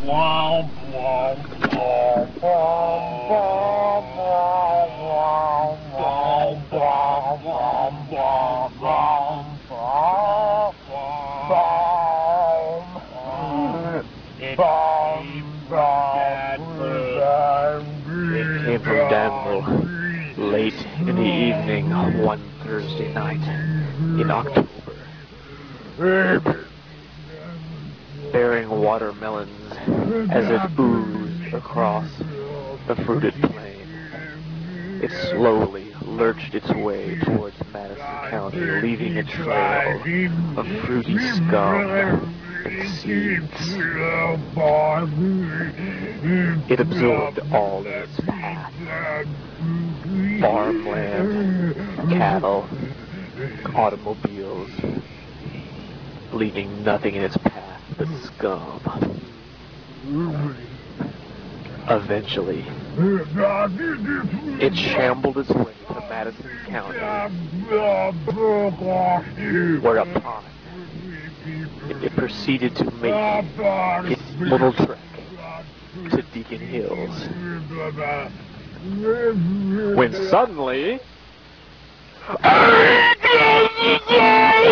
It came from Danville, late in the evening, one Thursday night in October, bearing watermelons as it oozed across the fruited plain. It slowly lurched its way towards Madison County, leaving a trail of fruity scum and seeds. It absorbed all in its path: farmland, cattle, automobiles, leaving nothing in its path but scum. Eventually, it shambled its way to Madison County, whereupon it proceeded to make its little trek to Deacon Hills. When suddenly...